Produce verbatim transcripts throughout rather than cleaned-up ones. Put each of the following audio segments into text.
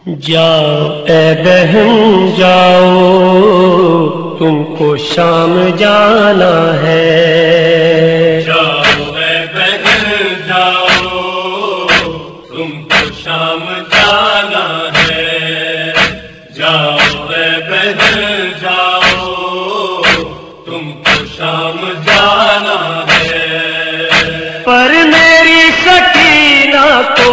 جاؤ اے بہن جاؤ، تم کو شام جانا ہے۔ جاؤ اے بہن جاؤ، تم کو شام جانا ہے۔ جاؤ اے بہن جاؤ، تم کو شام جانا ہے۔ پر میری سکینہ کو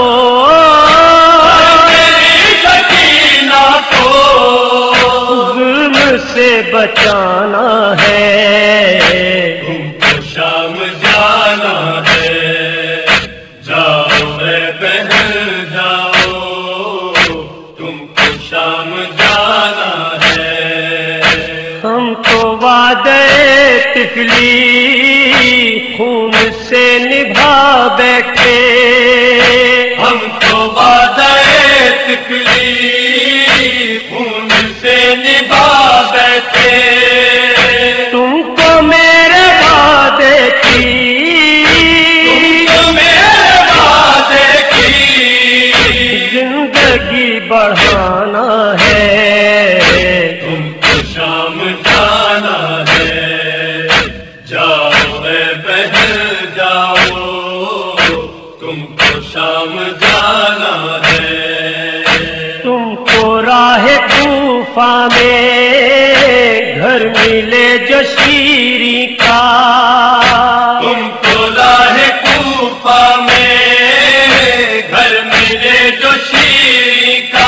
سے بچانا ہے، تم کو شام جانا ہے۔ جاؤ اے بہن جاؤ، تم کو شام جانا ہے۔ ہم تو وعدے طفلی خون سے نبھا بیٹھے، ہم تو وعدے طفلی خون سے نبھا بیٹھے۔ تم کو میرے وعدے کی تم کو میرے وعدے کی زندگی بڑھانا ہے، تم کو شام جانا ہے۔ جاؤ اے بہن جاؤ، تم کو شام جانا ہے۔ تم کو راہ طوفاں میں گھر ملے جو شیری کا، تم کو راہ طوفاں میں گھر ملے جو شیری کا،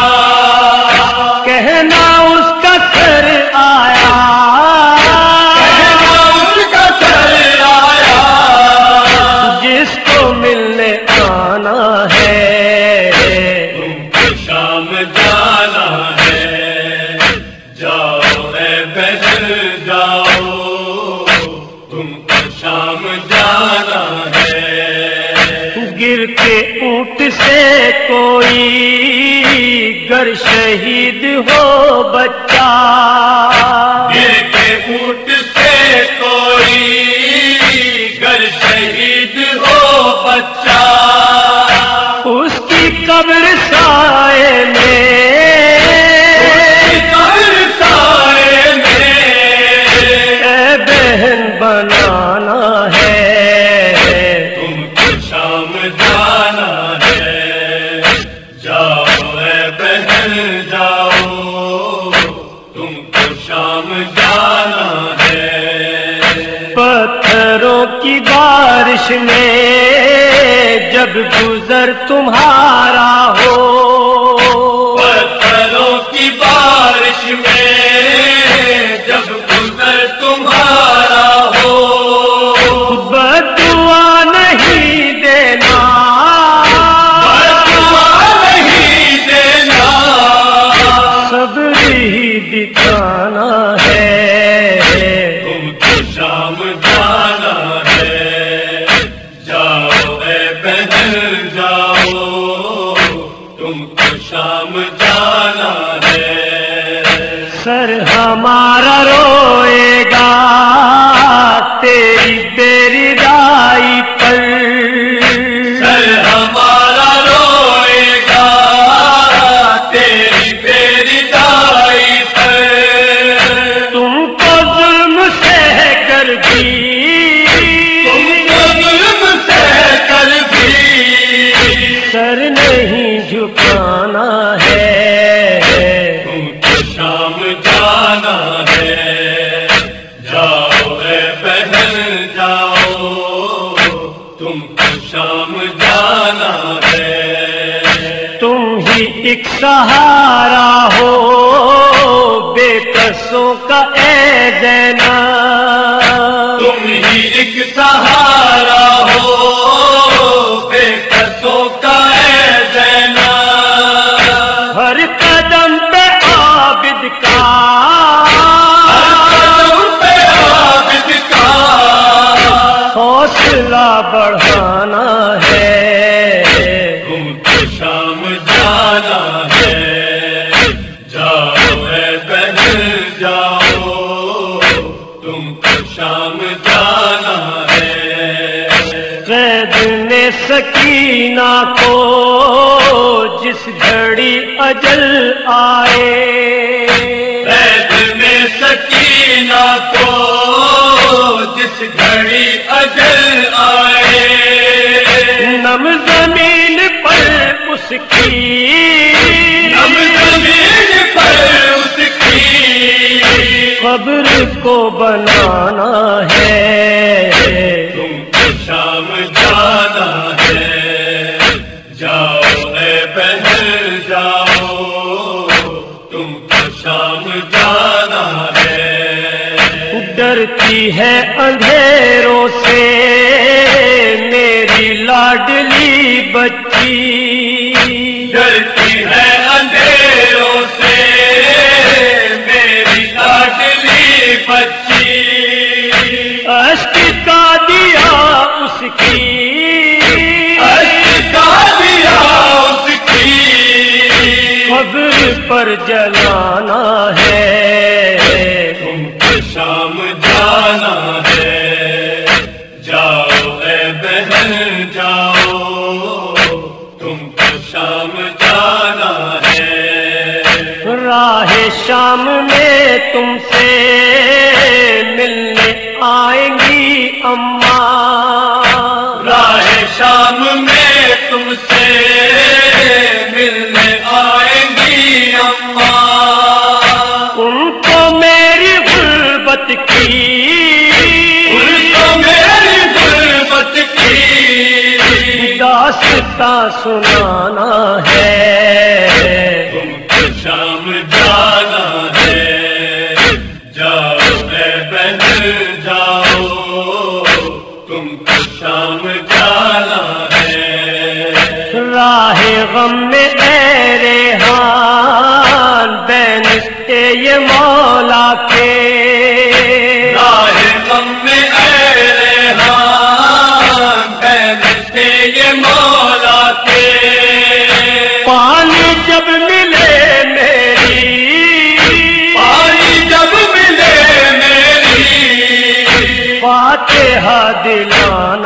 کہنا اس کا سر آیا، کہنا اس کا سر آیا، جس کو ملنے آنا ہے، تم کو شام جانا ہے۔ جاؤ اے بہن جاؤ، تم کو شام جانا ہے۔ گر کے اونٹ سے کوئی گر شہید ہو بچہ، گر کے اونٹ سے کوئی گر شہید ہو بچہ، اس کی قبر سائے میں، قبر سائے میں اے بہن بنانا ہے، تم کو شام جانا ہے۔ جاؤ اے بہن جاؤ، تم کو شام جانا ہے۔ پتھروں کی بارش میں جب گزر تمہارا ہو، پتھروں کی بارش میں جب گزر تمہارا ہو، بدعا نہیں دینا، بدعا نہیں دینا، صبر ہی دکھانا ہے، تم کو شام جانا ہے۔ جاؤ اے بہن جاؤ، تم کو شام جانا ہے۔ سر ہمارا روئے گا تیری بے رضائی پر، سر ہمارا روئے گا تیری بے رضائی پر، تم کو ظلم سہ کر بھی، تم کو ظلم سہ کر بھی سر نہیں جھکانا ہے، تم کو شام جانا ہے۔ جاؤ اے بہن جاؤ، تم کو شام جانا ہے۔ تم ہی ایک سہارا ہو بے کسوں کا اے زینب، تم ہی ایک سہارا ہو بے کسوں کا اے زینب، ہر قدم پہ عابد کا، ہر قدم پہ عابد کا حوصلہ بڑھانا ہے، تم کو شام جانا ہے۔ جاؤ اے بہن جاؤ، تم کو شام جانا ہے۔ قید نے سکینہ کو جس گھڑی اجل آئے، قید میں سکینہ کو جس گھڑی اجل آئے، نم زمین پر اس کی، نم زمین پر اس کی قبر کو بنانا ہے، تم کو شام جانا ہے، جاؤ اے بہن جاؤ، تم کو شام جانا ہے، ڈرتی ہے اندھیروں سے میری لاڈلی بچی، ڈرتی ہے اندھیروں سے میری لاڈلی بچی، اشک کا دیا اس کی، اشک کا دیا اس کی قبر پر جلانا ہے، تم کو شام جانا ہے، جاؤ اے بہن جاؤ، تم کو شام جانا ہے، راہ شام میں تم سے ملنے آئیں گی اماں، راہ شام میں تم سے ملنے آئیں گی اماں، ان کو میری غربت کی، ان کو میری غربت کی داستاں سنانا ہے، تم کو شام جانا ہے، جاؤ اے بہن جاؤ، تم کو شام جانا ہے، راہ غم میں اے ریحان بین یہ مولا کے، راہ غم میں اے ریحان بہتے یہ مولا کے، پانی جب ملے میری، پانی جب ملے میری فاتحہ دلانا